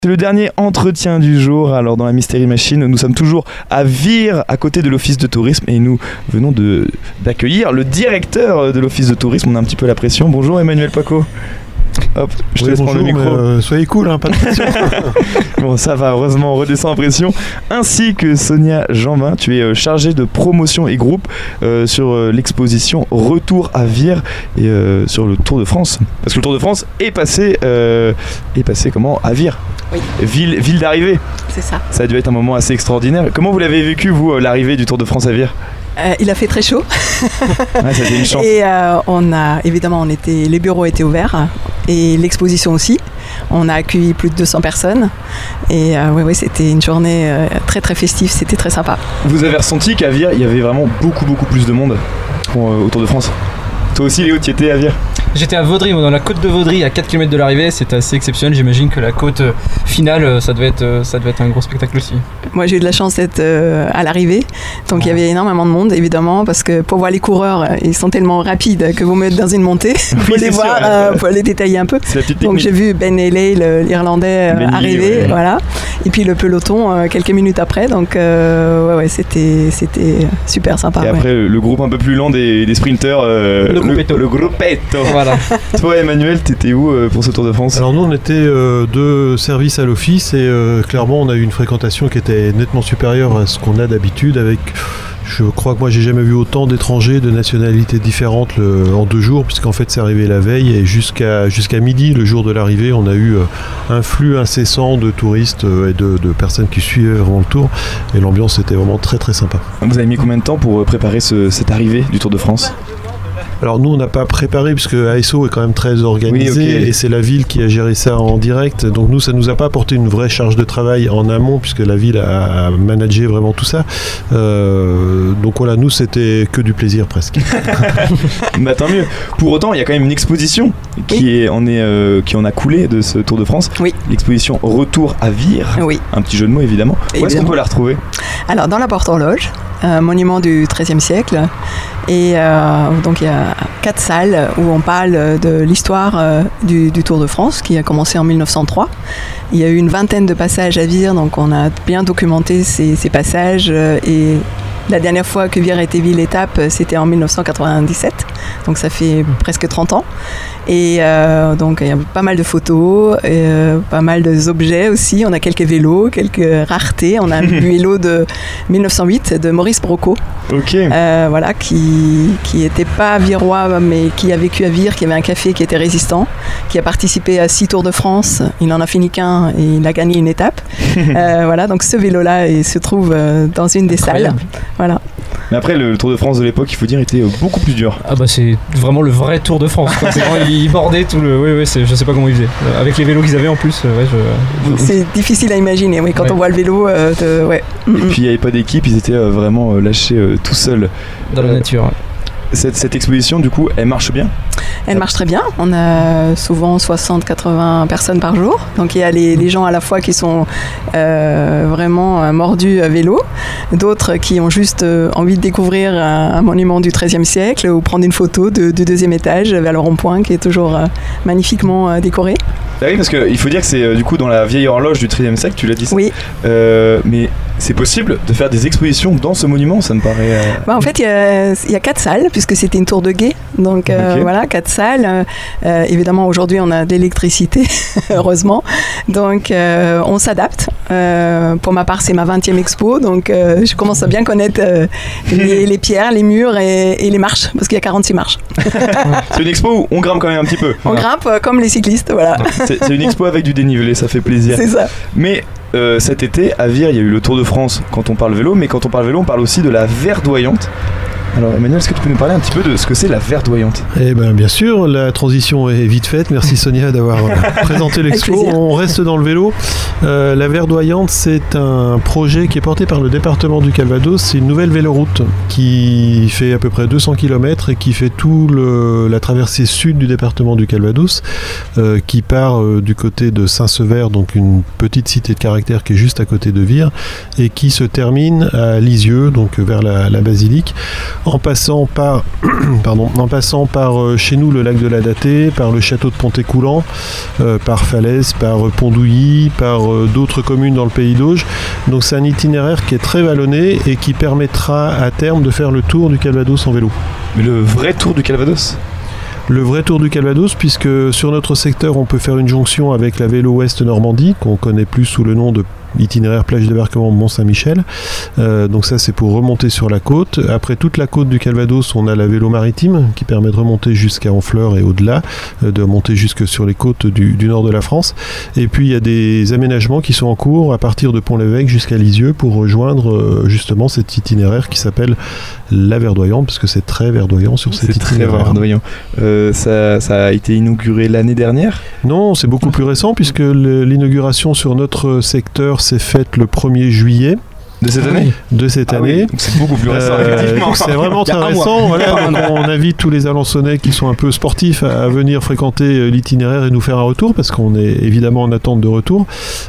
C'est le dernier entretien du jour. Alors dans la Mystery Machine, nous sommes toujours à Vire, à côté de l'office de tourisme, et nous venons d'accueillir le directeur de l'office de tourisme. On a un petit peu la pression. Bonjour Emmanuel Paco. Hop, je te laisse prendre le micro. Soyez cool, hein, pas de pression. Bon, ça va, heureusement, on redescend en pression. Ainsi que Sonia Jeanvin, tu es chargée de promotion et groupe sur l'exposition Retour à Vire et sur le Tour de France. Parce que le Tour de France est passé comment, à Vire. Oui. Ville d'arrivée. C'est ça. Ça a dû être un moment assez extraordinaire. Comment vous l'avez vécu, vous, l'arrivée du Tour de France à Vire ? Il a fait très chaud. Ouais, ça a été une chance. Et les bureaux étaient ouverts et l'exposition aussi. On a accueilli plus de 200 personnes et c'était une journée très très festive, c'était très sympa. Vous avez ressenti qu'à Vire, il y avait vraiment beaucoup plus de monde au Tour de France ? Toi aussi Léo, tu étais à Vire ? J'étais à Vaudry, dans la côte de Vaudry, à 4 km de l'arrivée, c'était assez exceptionnel. J'imagine que la côte finale, ça devait être un gros spectacle aussi. Moi j'ai eu de la chance d'être à l'arrivée, donc il y avait énormément de monde évidemment, parce que pour voir les coureurs, ils sont tellement rapides que vous mettez dans une montée, vous les voir, pour les détailler un peu. Donc j'ai vu Ben Haley, l'Irlandais, arriver, voilà. Et puis le peloton quelques minutes après, donc c'était super sympa. Et après le groupe un peu plus lent des sprinteurs, le gruppetto. Voilà. Toi Emmanuel, t'étais où pour ce Tour de France ? Alors nous on était de service à l'office et clairement on a eu une fréquentation qui était nettement supérieure à ce qu'on a d'habitude avec... Je crois que moi j'ai jamais vu autant d'étrangers de nationalités différentes en 2 jours, puisqu'en fait c'est arrivé la veille et jusqu'à midi, le jour de l'arrivée, on a eu un flux incessant de touristes et de personnes qui suivaient vraiment le tour, et l'ambiance était vraiment très très sympa. Vous avez mis combien de temps pour préparer cette arrivée du Tour de France ? Alors nous on n'a pas préparé puisque ASO est quand même très organisé, oui, okay. Et c'est la ville qui a géré ça en direct, donc nous ça nous a pas apporté une vraie charge de travail en amont puisque la ville a managé vraiment tout ça, donc voilà, nous c'était que du plaisir presque. Bah tant mieux. Pour autant il y a quand même une exposition qui en a coulé de ce Tour de France, oui. L'exposition Retour à Vire, oui. Un petit jeu de mots évidemment. Où est-ce qu'on peut la retrouver ? Alors dans la Porte Horloge, un monument du XIIIe siècle, et donc il y a 4 salles où on parle de l'histoire du Tour de France qui a commencé en 1903. Il y a eu une vingtaine de passages à Vire, donc on a bien documenté ces passages, et la dernière fois que Vire a été ville-étape, c'était en 1997, donc ça fait presque 30 ans. Et donc il y a pas mal de photos, pas mal d'objets aussi. On a quelques vélos, quelques raretés. On a un vélo de 1908 de Maurice Brocco, voilà, qui était pas virois mais qui a vécu à Vire, qui avait un café qui était résistant, qui a participé à 6 Tours de France. Il n'en a fini qu'un et il a gagné une étape. Voilà, donc ce vélo-là se trouve dans une des salles. Voilà. Mais après, le Tour de France de l'époque, il faut dire, était beaucoup plus dur. Ah bah c'est vraiment le vrai Tour de France. C'est vraiment, ils bordaient tout le... Oui, je sais pas comment ils faisaient. Avec les vélos qu'ils avaient en plus, C'est difficile à imaginer, oui, quand on voit le vélo. Et puis il n'y avait pas d'équipe, ils étaient vraiment lâchés tout seuls. Dans la nature. Cette exposition, du coup, elle marche bien ? Elle marche très bien. On a souvent 60-80 personnes par jour. Donc il y a les gens à la fois qui sont vraiment mordus à vélo, d'autres qui ont juste envie de découvrir un monument du XIIIe siècle ou prendre une photo du 2e étage vers le rond-point qui est toujours magnifiquement décoré. Ah oui, parce qu'il faut dire que c'est du coup dans la vieille horloge du XIIIe siècle, tu l'as dit ça ? Oui. Mais c'est possible de faire des expositions dans ce monument, ça me paraît... En fait, il y a 4 salles, puisque c'était une tour de guet. Donc voilà, 4 salles. Évidemment, aujourd'hui, on a de l'électricité, heureusement. Donc, on s'adapte. Pour ma part, c'est ma 20e expo. Donc, je commence à bien connaître les pierres, les murs et les marches, parce qu'il y a 46 marches. C'est une expo où on grimpe quand même un petit peu. On grimpe comme les cyclistes, voilà. C'est une expo avec du dénivelé, ça fait plaisir. C'est ça. Mais cet été, à Vire, il y a eu le Tour de France quand on parle vélo, mais quand on parle vélo, on parle aussi de la verdoyante. Alors Emmanuel, est-ce que tu peux nous parler un petit peu de ce que c'est la verdoyante ? Eh bien bien sûr, la transition est vite faite. Merci Sonia d'avoir présenté l'expo. On reste dans le vélo. La verdoyante, c'est un projet qui est porté par le département du Calvados. C'est une nouvelle véloroute qui fait à peu près 200 km et qui fait tout la traversée sud du département du Calvados, qui part du côté de Saint-Sever, donc une petite cité de caractère qui est juste à côté de Vire, et qui se termine à Lisieux, donc vers la basilique. En passant par chez nous le lac de la Datée, par le château de Pontécoulant, par Falaise, par Pondouilly, par d'autres communes dans le pays d'Auge. Donc c'est un itinéraire qui est très vallonné et qui permettra à terme de faire le tour du Calvados en vélo. Mais le vrai tour du Calvados ? Le vrai tour du Calvados, puisque sur notre secteur, on peut faire une jonction avec la Vélo Ouest Normandie, qu'on connaît plus sous le nom de itinéraire plage débarquement Mont-Saint-Michel. Donc ça, c'est pour remonter sur la côte. Après toute la côte du Calvados, on a la Vélo Maritime qui permet de remonter jusqu'à Honfleur et au-delà, de monter jusque sur les côtes du nord de la France. Et puis il y a des aménagements qui sont en cours à partir de Pont-l'Évêque jusqu'à Lisieux pour rejoindre justement cet itinéraire qui s'appelle la Verdoyante, parce que c'est très verdoyant sur cet itinéraire. C'est très verdoyant. Ça a été inauguré l'année dernière ? Non, c'est beaucoup plus récent puisque l'inauguration sur notre secteur s'est faite le 1er juillet. De cette année ? De cette année. Oui, donc c'est beaucoup plus récent, effectivement. Donc c'est vraiment très récent. Voilà, on invite tous les Alençonnais qui sont un peu sportifs à venir fréquenter l'itinéraire et nous faire un retour, parce qu'on est évidemment en attente de retour.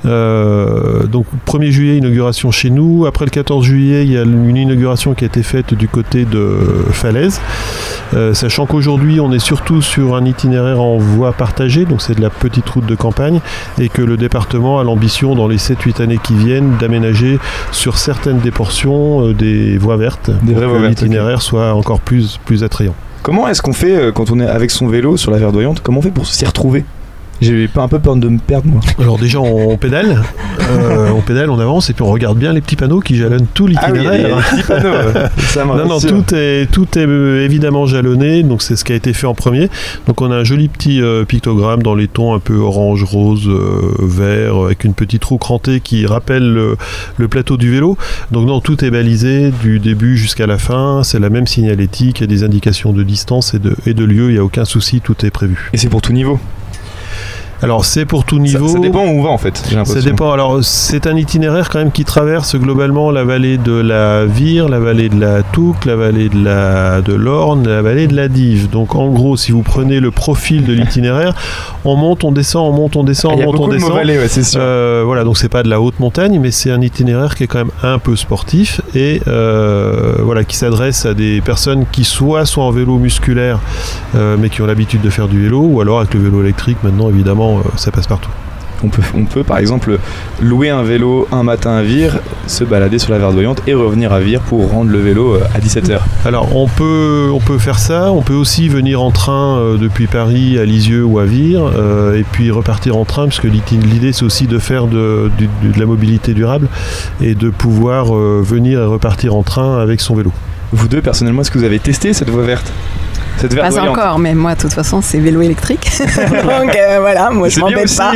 Donc 1er juillet, inauguration chez nous. Après le 14 juillet, il y a une inauguration qui a été faite du côté de Falaise. Sachant qu'aujourd'hui, on est surtout sur un itinéraire en voie partagée, donc c'est de la petite route de campagne, et que le département a l'ambition, dans les 7-8 années qui viennent, d'aménager sur certaines des portions des voies vertes, pour que l'itinéraire soit encore plus attrayant. Comment est-ce qu'on fait quand on est avec son vélo sur la Verdoyante ? Comment on fait pour s'y retrouver ? J'ai un peu peur de me perdre, moi. Alors déjà, on pédale, on avance, et puis on regarde bien les petits panneaux qui jalonnent tout l'itinéraire. Ah oui, les petits panneaux. Ça non, tout est évidemment jalonné, donc c'est ce qui a été fait en premier. Donc on a un joli petit pictogramme dans les tons un peu orange, rose, vert, avec une petite roue crantée qui rappelle le plateau du vélo. Donc non, tout est balisé du début jusqu'à la fin, c'est la même signalétique, il y a des indications de distance et de lieu, il n'y a aucun souci, tout est prévu. Et c'est pour tout niveau ? Alors c'est pour tout niveau. Ça dépend où on va en fait. J'ai l'impression. Ça dépend. Alors c'est un itinéraire quand même qui traverse globalement la vallée de la Vire, la vallée de la Touques, la vallée de l'Orne, la vallée de la Dive. Donc en gros, si vous prenez le profil de l'itinéraire, on monte, on descend, on monte, on descend, on monte, on descend. Il y a beaucoup de vallées, ouais, c'est sûr. Voilà, donc c'est pas de la haute montagne, mais c'est un itinéraire qui est quand même un peu sportif et voilà, qui s'adresse à des personnes qui soit sont en vélo musculaire, mais qui ont l'habitude de faire du vélo, ou alors avec le vélo électrique maintenant évidemment. Ça passe partout. On peut par exemple louer un vélo un matin à Vire, se balader sur la Verdoyante et revenir à Vire pour rendre le vélo à 17h. Alors on peut faire ça, on peut aussi venir en train depuis Paris à Lisieux ou à Vire et puis repartir en train, parce que l'idée c'est aussi de faire de la mobilité durable et de pouvoir venir et repartir en train avec son vélo. Vous deux personnellement, est-ce que vous avez testé cette voie verte ? Pas encore, mais moi, de toute façon, c'est vélo électrique. Donc voilà, moi, je m'embête pas.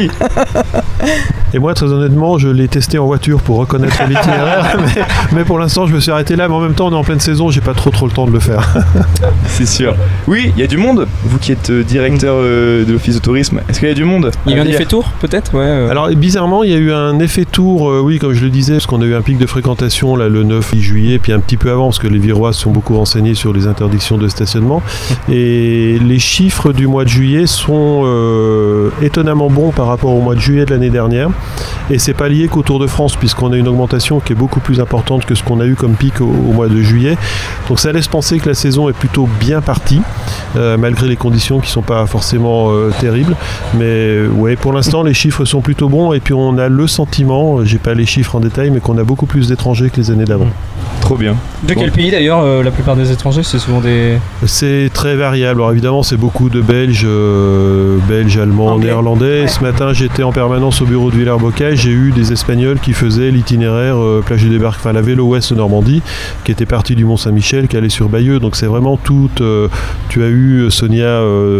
Et moi, très honnêtement, je l'ai testé en voiture pour reconnaître l'itinéraire, mais pour l'instant, je me suis arrêté là. Mais en même temps, on est en pleine saison, j'ai pas trop le temps de le faire. C'est sûr. Oui, il y a du monde. Vous qui êtes directeur de l'office de tourisme, est-ce qu'il y a du monde ? Il y a eu un effet tour, peut-être, ouais. Alors, bizarrement, il y a eu un effet tour, oui, comme je le disais, parce qu'on a eu un pic de fréquentation là, le 9 juillet, puis un petit peu avant, parce que les Virois sont beaucoup renseignés sur les interdictions de stationnement. Et les chiffres du mois de juillet sont étonnamment bons par rapport au mois de juillet de l'année dernière. Et c'est pas lié qu'au Tour de France, puisqu'on a une augmentation qui est beaucoup plus importante que ce qu'on a eu comme pic au mois de juillet. Donc ça laisse penser que la saison est plutôt bien partie, malgré les conditions qui sont pas forcément terribles. Mais ouais, pour l'instant les chiffres sont plutôt bons, et puis on a le sentiment, j'ai pas les chiffres en détail, mais qu'on a beaucoup plus d'étrangers que les années d'avant. Trop bien. De quel pays d'ailleurs la plupart des étrangers? C'est souvent des... C'est très variable. Alors évidemment c'est beaucoup de Belges, Allemands, Néerlandais. Ce matin j'étais en permanence au bureau de Villers-Bocage, j'ai eu des Espagnols qui faisaient l'itinéraire plage de débarque, enfin la Vélo Ouest Normandie, qui était partie du Mont-Saint-Michel, qui allait sur Bayeux. Donc c'est vraiment tout. Tu as eu Sonia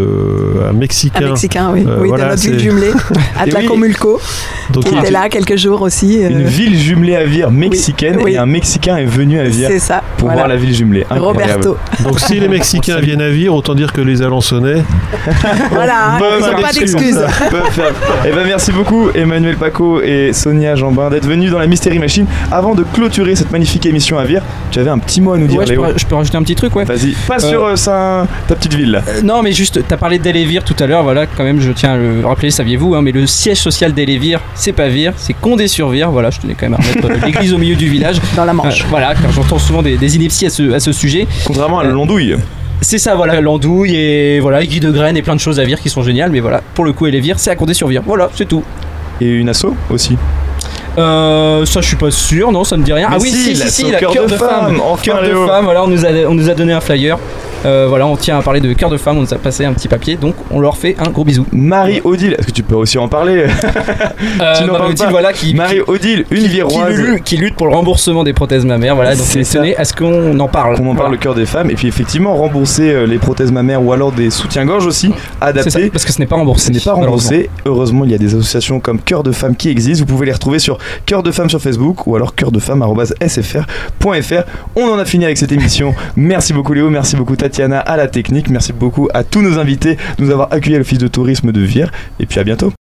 un Mexicain. Un Mexicain, oui, voilà, de notre ville jumelée, Atlacomulco, donc, qui était là quelques jours aussi. Une ville jumelée à Vire, mexicaine, et un Mexicain est venu à Vire pour voir la ville jumelée. Roberto. Donc si les Mexicains viennent à Vire, autant dire que les Alençonnais. Voilà, ils n'ont pas d'excuses. Eh ben merci beaucoup Emmanuel Paco et Sonia Jambin d'être venus dans la Mystery Machine. Avant de clôturer cette magnifique émission à Vire, tu avais un petit mot à nous dire, Léo. Je peux rajouter un petit truc, ouais. Vas-y, pas sur ta petite ville là. Non, mais juste, t'as parlé d'Elle-et-Vire tout à l'heure, voilà, quand même, je tiens à le rappeler, saviez-vous, mais le siège social d'Elle-et-Vire, c'est pas Vire, c'est Condé-sur-Vire, voilà, je tenais quand même à remettre l'église au milieu du village. Dans la Manche. Voilà, car j'entends souvent des inepties à ce sujet. Contrairement à l'andouille. C'est ça, voilà, l'andouille et voilà, Guy de Graine et plein de choses à Vire qui sont géniales, mais voilà, pour le coup,Elle-et-Vire, c'est à Condé-sur-Vire, voilà, c'est tout. et une asso aussi. Ça je suis pas sûr, non ça me dit rien. Mais ah oui si, la Cœur de Femme. Enfin, Cœur de Léo. Femme, voilà, on nous a donné un flyer. Voilà, on tient à parler de Cœur de Femme, on nous a passé un petit papier, donc on leur fait un gros bisou. Marie-Odile, est-ce que tu peux aussi en parler? Tu n'en parles Marie-Odile, pas. voilà, Marie-Odile, une viroise. qui lutte pour le remboursement des prothèses mammaires, voilà, donc C'est ça. tenez, est-ce qu'on en parle? On en parle, le Cœur des Femmes, et puis effectivement rembourser les prothèses mammaires ou alors des soutiens-gorge aussi C'est ça, adaptés. parce que ce n'est pas remboursé. Ce n'est pas remboursé. Heureusement, il y a des associations comme Cœur de Femme qui existent. Vous pouvez les retrouver sur Cœur de Femme sur Facebook ou alors cœurdefemme@sfr.fr. On en a fini avec cette émission. Merci beaucoup Léo, merci beaucoup Tatiana à la technique, merci beaucoup à tous nos invités de nous avoir accueillis à l'office de tourisme de Vire. Et puis à bientôt.